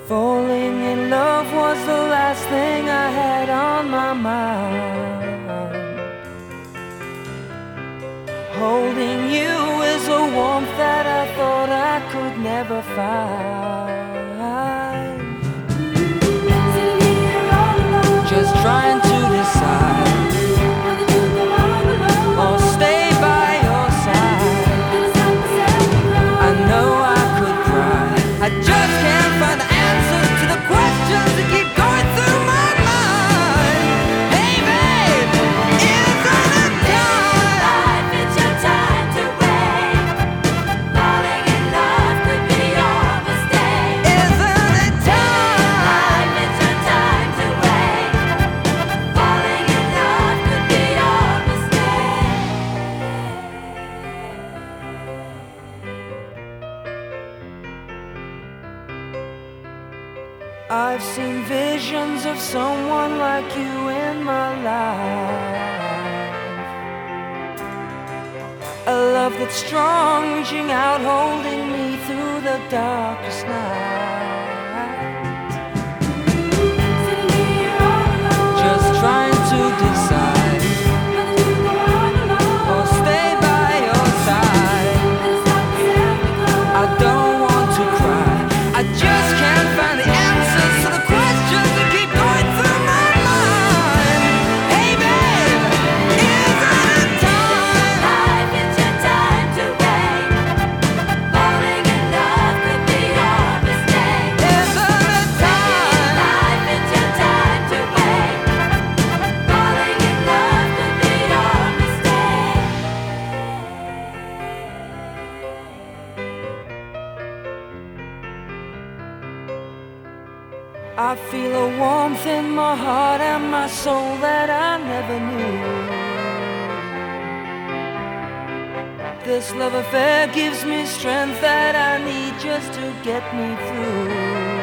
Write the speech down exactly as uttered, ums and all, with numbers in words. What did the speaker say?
Falling in love was the last thing I had on my mind. Holding you is a warmth that I thought I could never find. Just trying to decide or stay by your side. I know I could cry, I just can't find the answers to the questions that keep going through my mind. Hey babe, isn't it time? Life, it's your time to wait. Falling in love could be your mistake. Isn't it time? Life, it's your time to wait. Falling in love could be your mistake. I've seen visions of someone like you in my life. A love that's strong, reaching out, holding me through the darkest night. Sitting here all alone. Just trying to decide Whether to go on alone. or stay by your side. Let us stop the sound we go. I don't want to cry, I just can't find the answers to the questions that keep going through my mind. Hey babe, isn't it time? Life, it's your time to wait. Falling in love could be your mistake. Isn't it time? Life, it's your time to wait. Falling in love could be your mistake. I feel a warmth in my heart and my soul that I never knew. This love affair gives me strength that I need just to get me through.